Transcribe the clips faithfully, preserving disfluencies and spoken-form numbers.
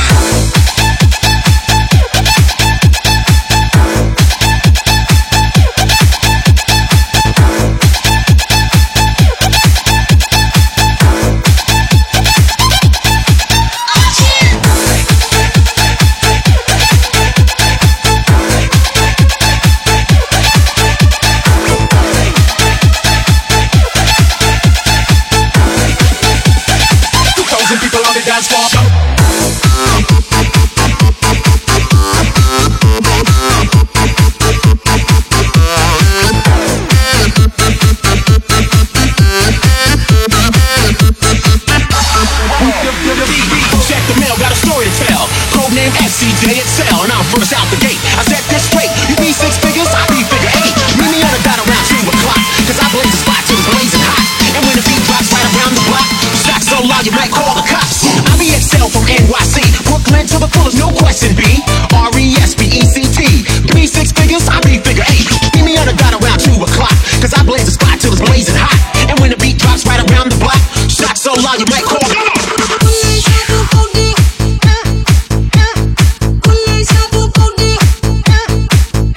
Call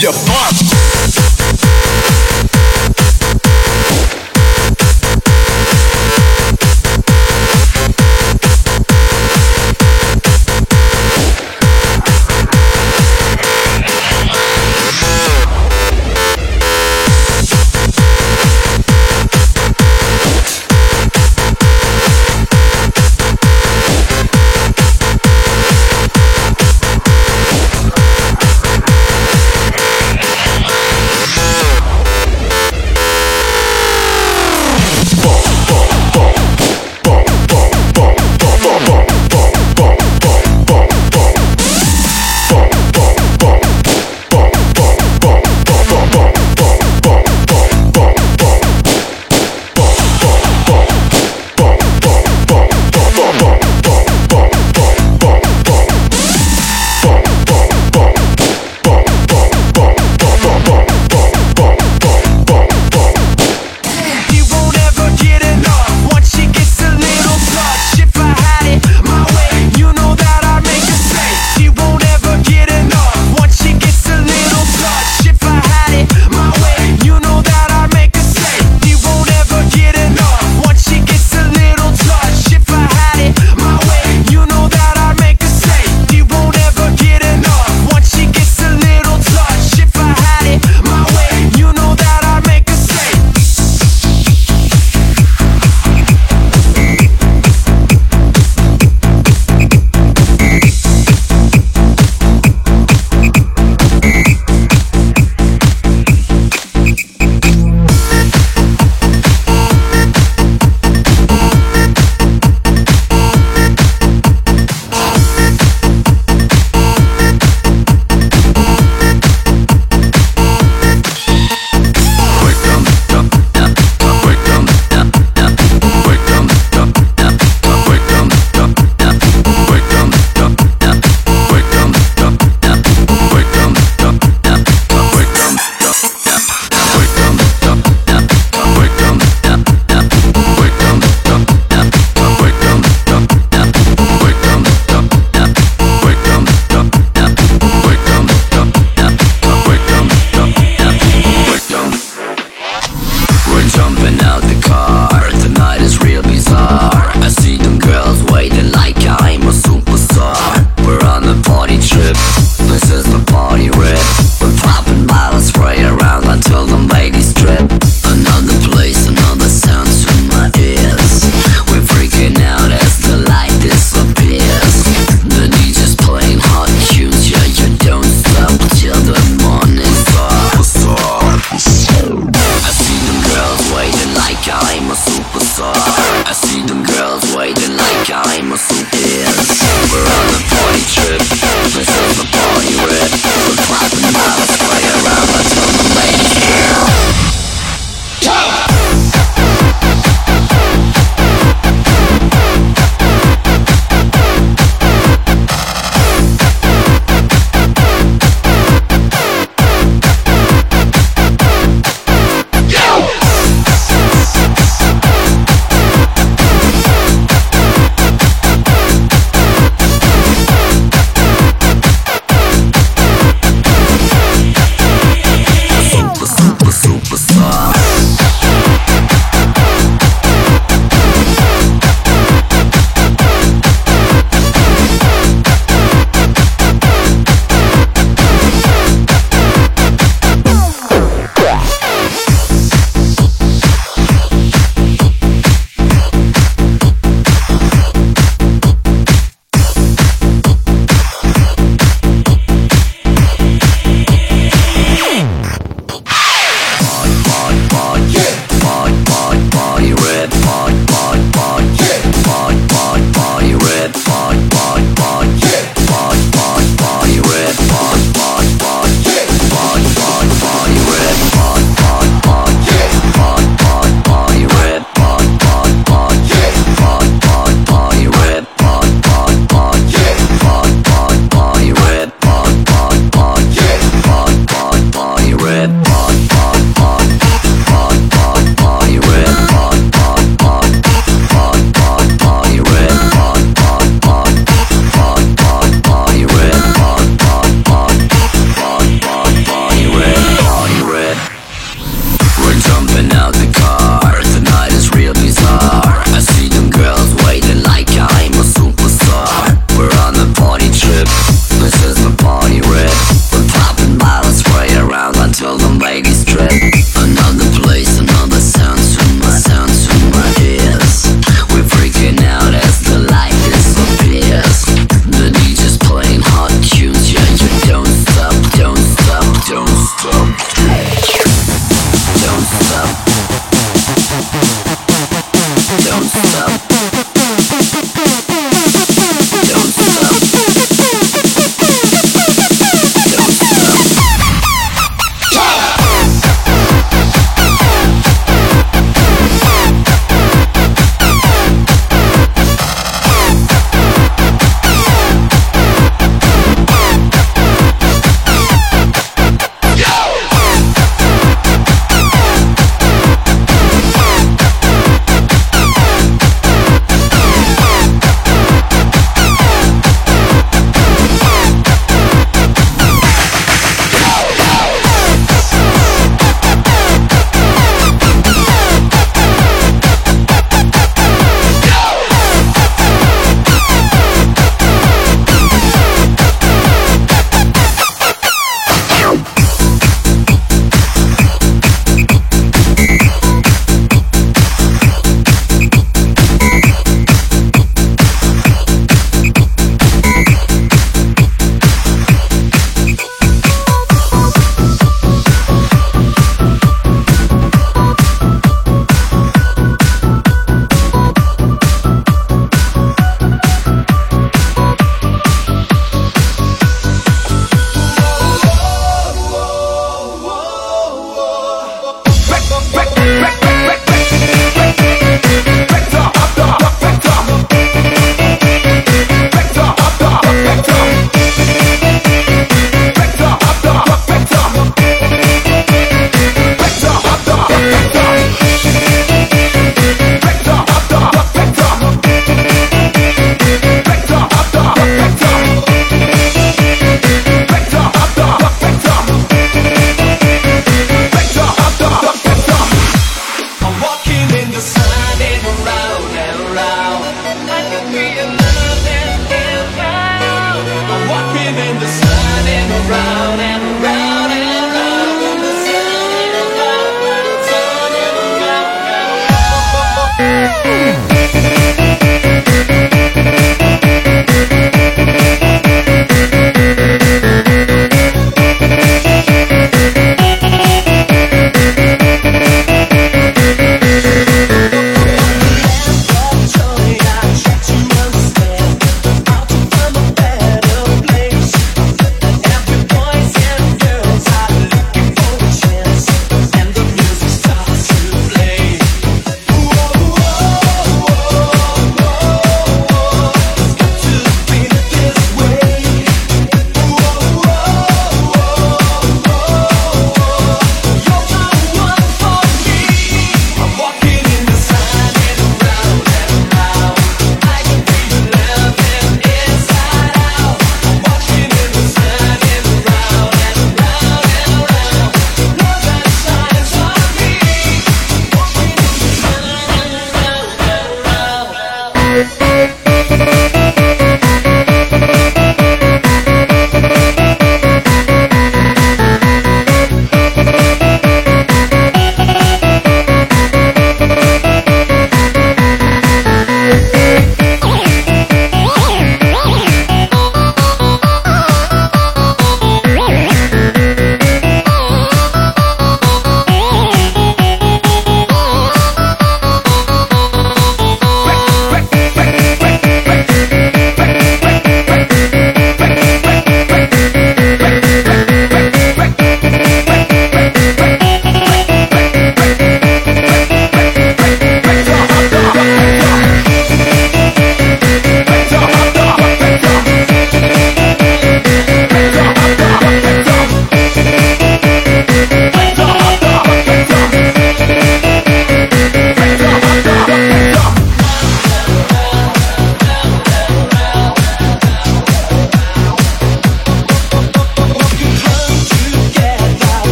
your funk.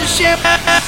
现。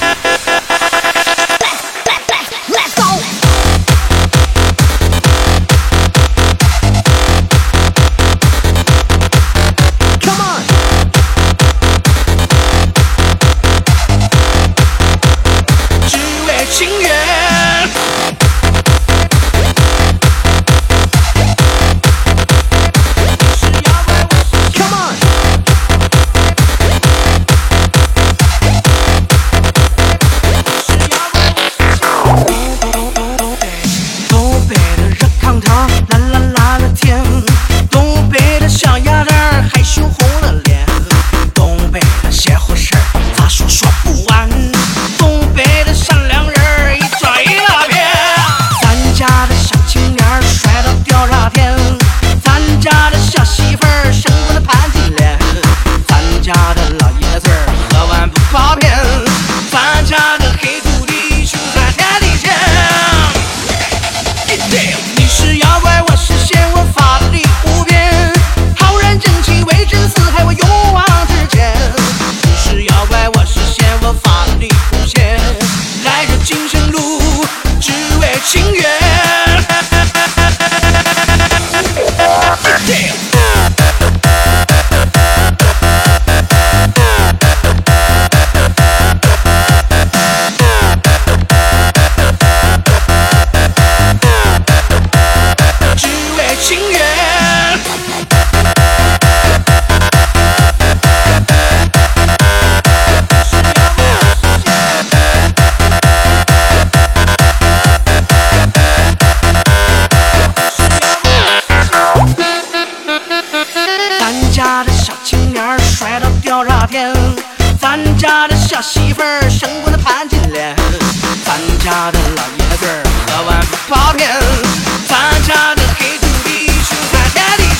咱家的小媳妇儿生过那潘金莲，咱家的老爷子儿喝完不跑偏，咱家的黑土地住在天地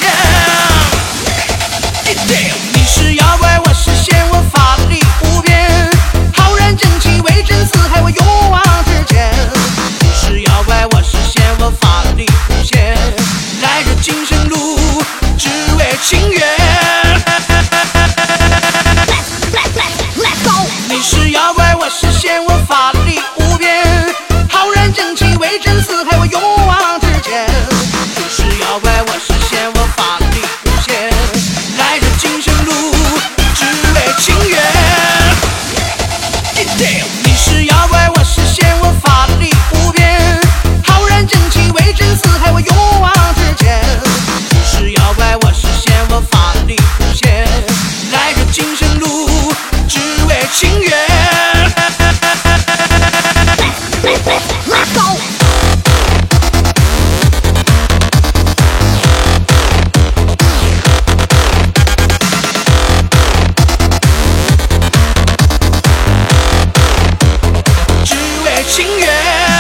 间。你是妖怪，我是仙，我法力无边，浩然正气威震四海，我勇往直前。你是妖怪，我是仙，我法力无限，来这金神路，只为情缘。你是妖怪，我是仙，我法力无边，浩然正气威震四海，我勇往直前。你是妖怪，我是仙，我法力无限，来这金神路，只为情缘。你是妖怪，我是仙，我法力无边，浩然正气威震四海，我勇往直前。你是妖怪，我是仙，我法力无限，来这金神路，只为情缘。Let's go! 只为情缘。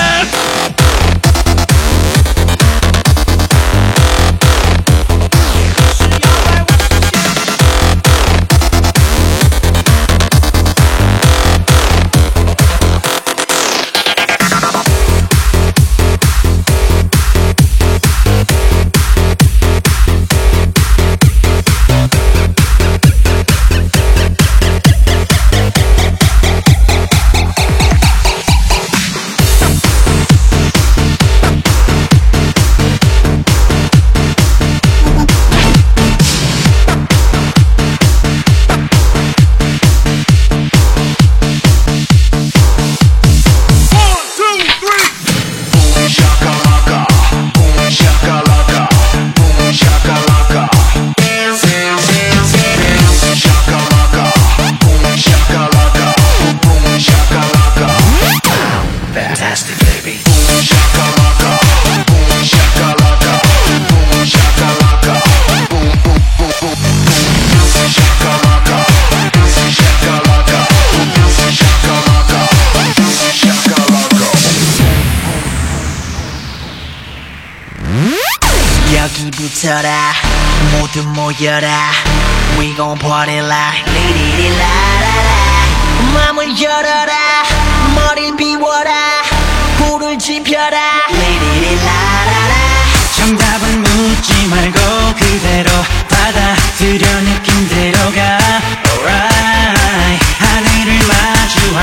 여기부터라 모두 모여라 We gon' party like 리리리라라라 맘을 열어라 머리를 비워라 불을 지펴라 리리리라라라 정답은 묻지 말고 그대로 받아들여 느낌대로 가 Alright 하늘을 마주하고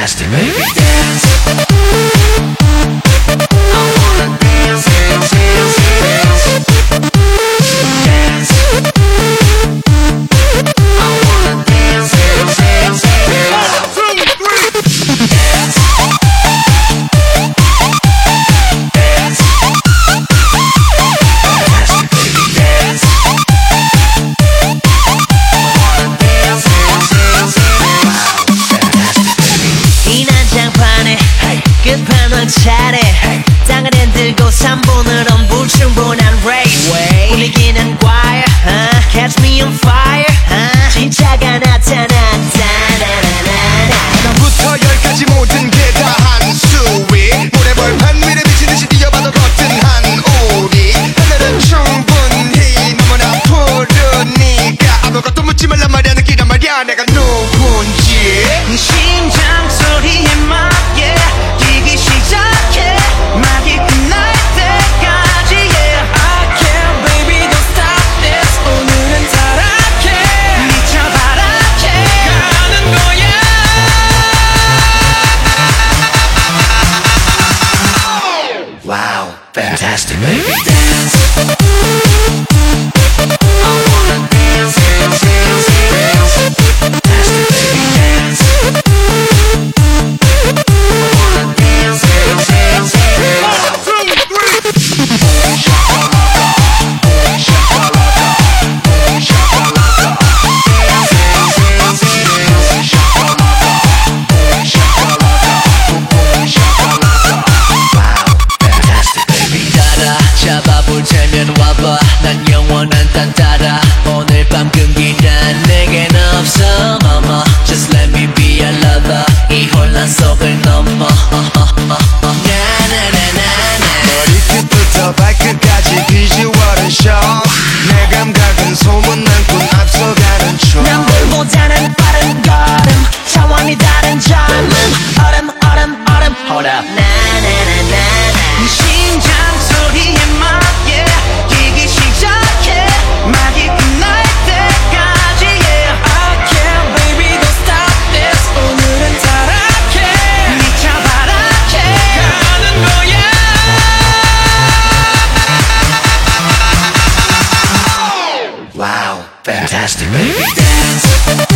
fantastic, baby. Dance. I wanna dance, dance, dance, dance. Dance. I wanna dance, dance, dance, dance. One, two, three. Dance. Dance. Fantastic, baby. Dance. I wanna dance, dance, dance, dance. Fantastic, baby. 이 난장판에 끝판왕 차례 땅을 흔들고 삼 분으론 불충분한 race 분위기는 choir uh, catch me on fire uh, 진짜가 나타났다 하나부터 열까지 모든 게 다 한 수위 모래벌판 위를 비치듯이 뛰어봐도 거뜬한 우리 하늘은 충분히 너무나 푸르니까 아무것도 묻지 말란 말이야 느끼란 말이야 내가 누군지 네 심장 소리에 맞게 뛰기 시작해 막이 끝날 때까지 yeah I can't baby don't stop this 오늘은 타락해 미쳐 바라게 가는 거야 Wow, fantastic, baby. Dance. I wanna dance, dance, dance, dance. Fantastic, baby. Dance. I wanna dance, dance, dance, dance. One, two, three. Boom shakalaka, boom shakalaka, boom shakalaka. Dance, dance, dance, dance. Shakalaka, boom shakalaka, boom shakalaka. Wow, fantastic, baby. 따라 잡아볼 테면 와봐 난 영원한 딴따라 오늘 밤 끈기란 내겐 없어 mama Just let me be your lover 이 혼란 속을 넘어 나나나나나 머리끝부터 발끝까지 비주얼은 shock 내 감각은 소문난 꿈 앞서가는 춤 남들보다는 빠른 걸음 차원이 다른 젊음 얼음 얼음 얼음 Hold up 나나나나나 네 심장 소리에 맞게 뛰기 시작해 막이 끝날 때까지 yeah I can't baby don't stop this 오늘은 타락해 미쳐 바라게 가는 거야 Wow, fantastic, baby. Dance.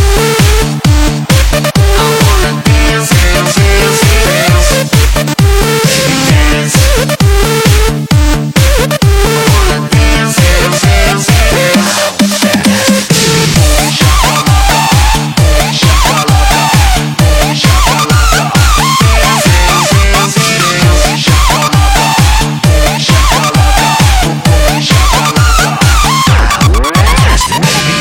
I wanna dance, dance, dance, dance. Baby, dance. I wanna dance, dance, dance, dance. Fantastic, baby. Boom shakalaka, boom shakalaka, boom shakalaka. Dance, dance, dance, dance. Shakalaka, boom shakalaka, boom shakalaka. Wow, fantastic, baby.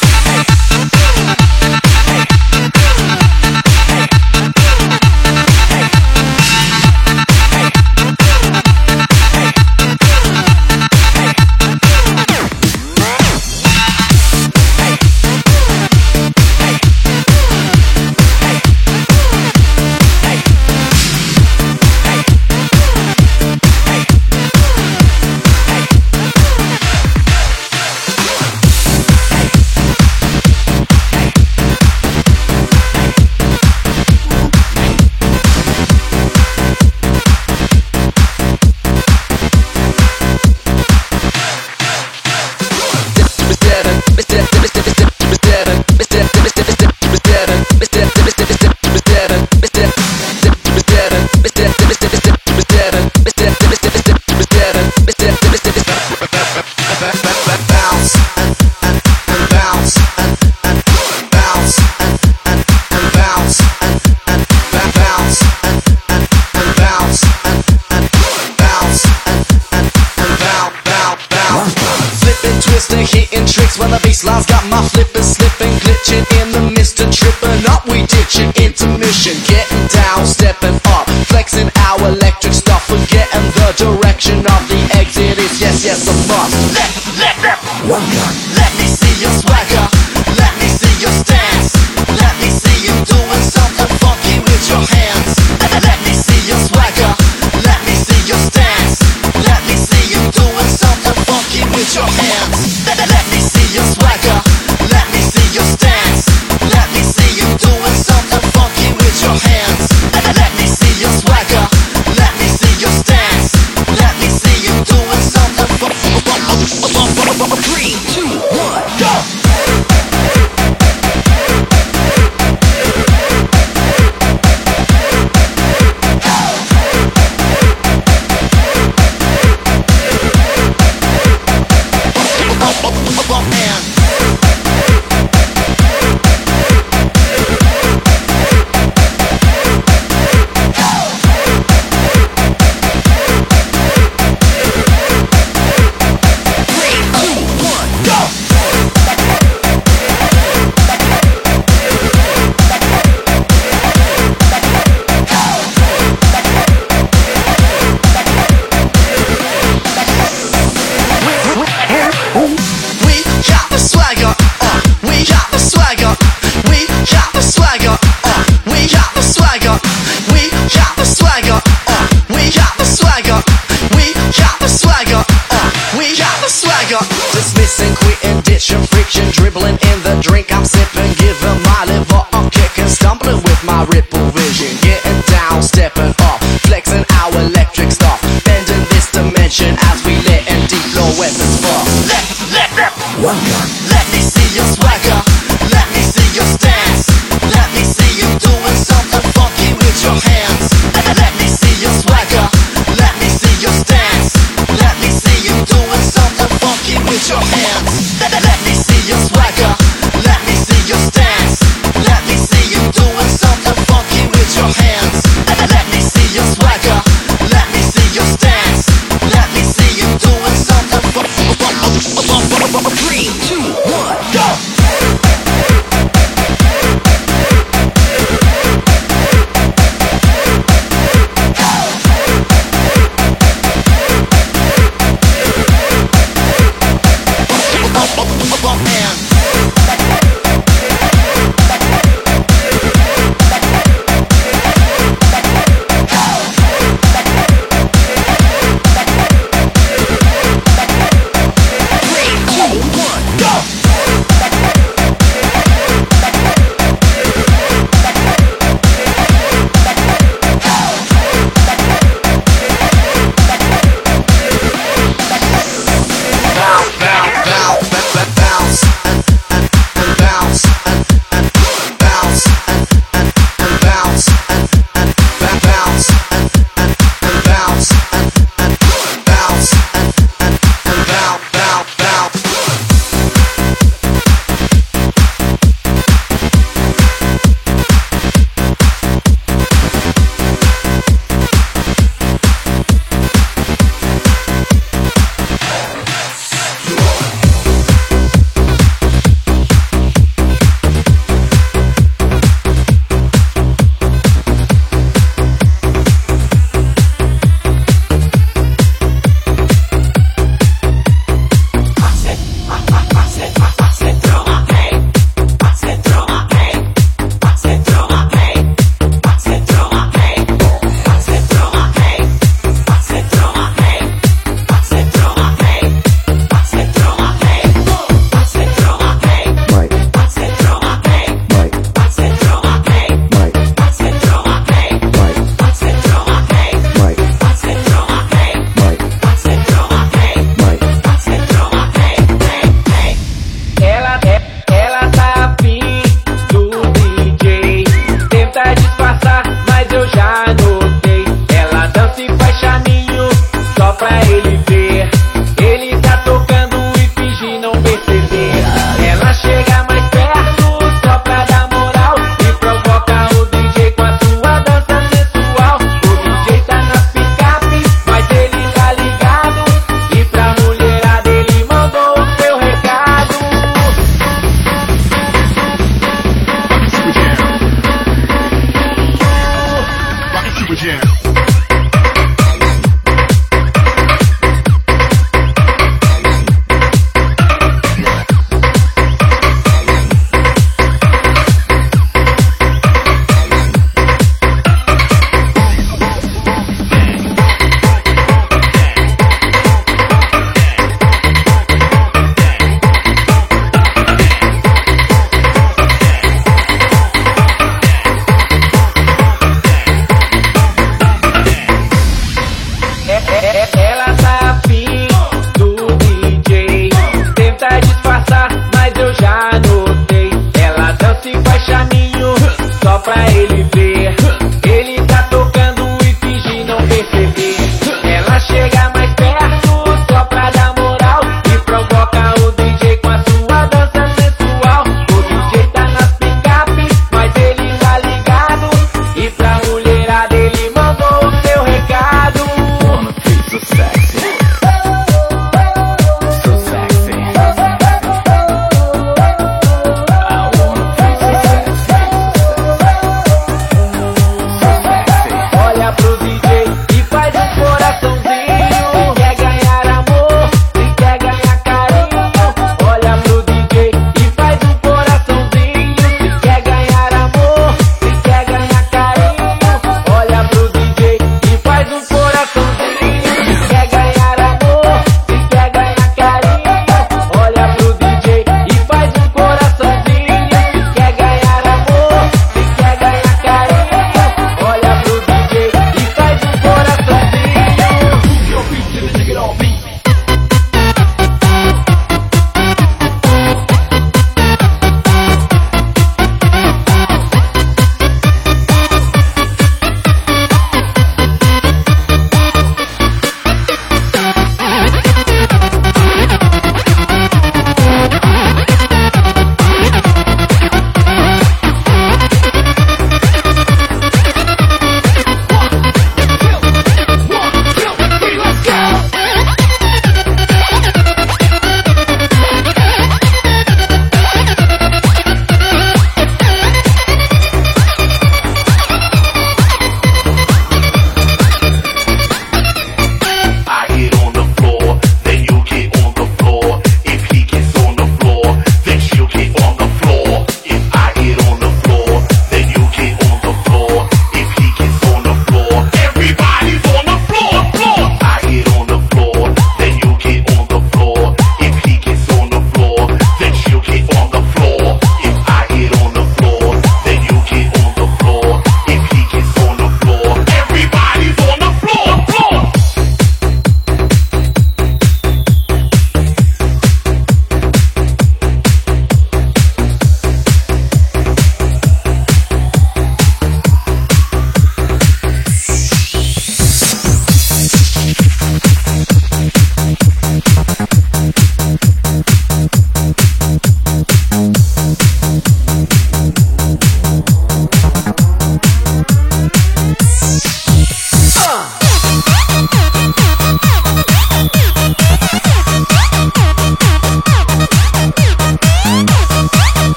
While the bassline's got my flippin', slippin', glitchin' in the mist of trippin' up. We ditchin' intermission, getting down, stepping up, flexing our electric stuff, forgetting the direction of the exit is yes, yes, a must. Let, let, let, one gun. Let me see your swagger, let me see your stance, let me see you doing something funky with your hands. Let me see your swagger, let me see your stance, let me see you doing something funky with your hands. Let me see your swagger, let me see your stance, let me see you doing something funky with your hands. swagger. Uh, we got the swagger. We got the swagger. Uh, we got the swagger. Dismissing, quitting, ditching, friction, dribbling in the drink I'm sipping, giving my liver a kick and stumbling with my ripple vision, getting down, stepping off, flexing our electric stuff, bending this dimension as we let and deep flow weapons fall. Let, let, let, welcome. Let me see your swagger. Let me see your stance. Let me see you doing something funky with your hands. Let, let me see your swagger. Let me see your stance. Let me see you doing something funky with your hands. Let, let me see your swagger. Let me see your stance. Let me see you doing something funky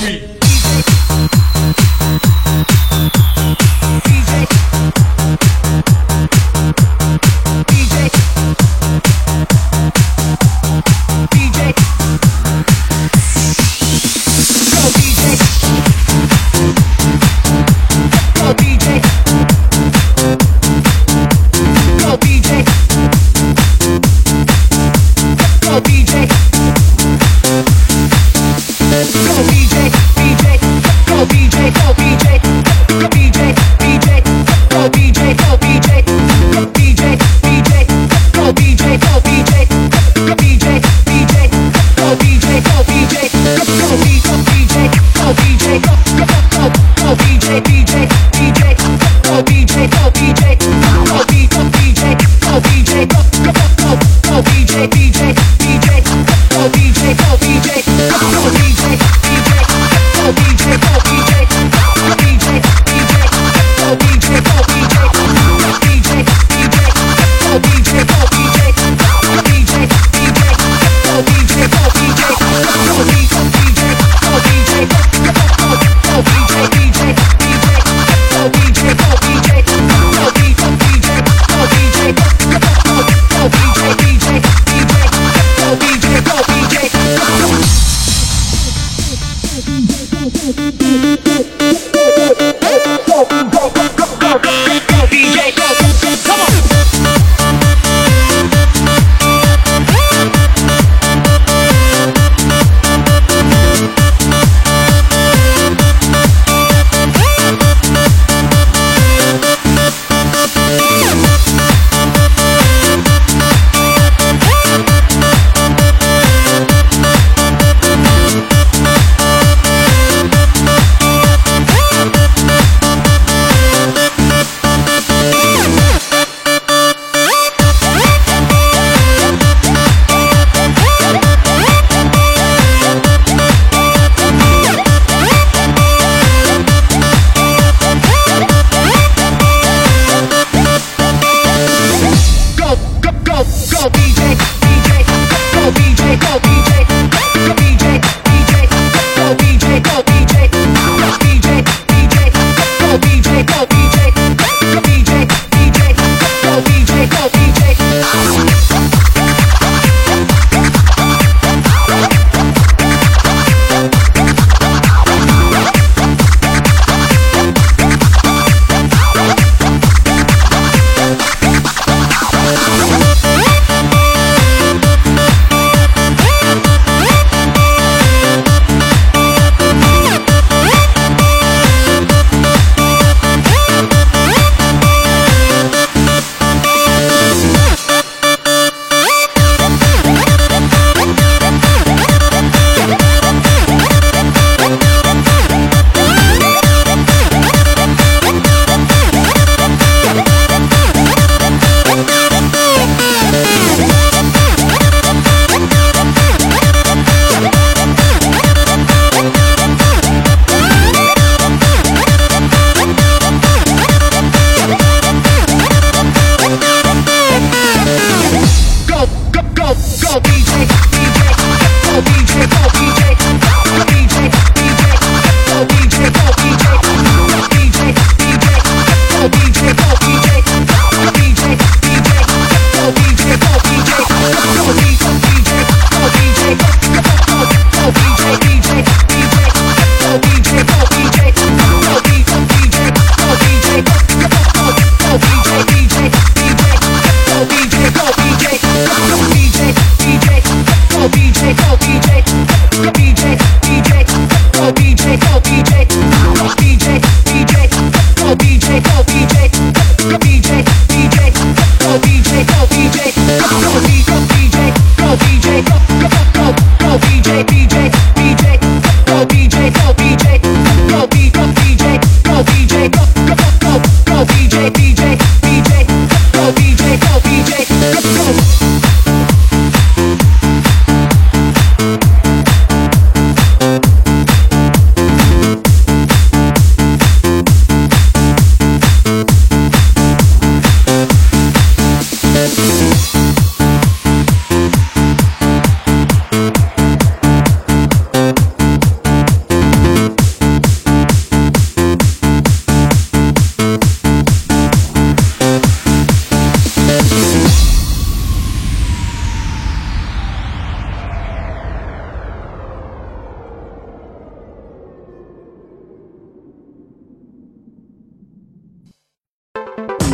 street. Go D J,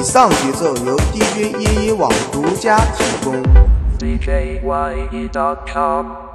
丧节奏由 D J 一一网独家提供。 D J Y E dot com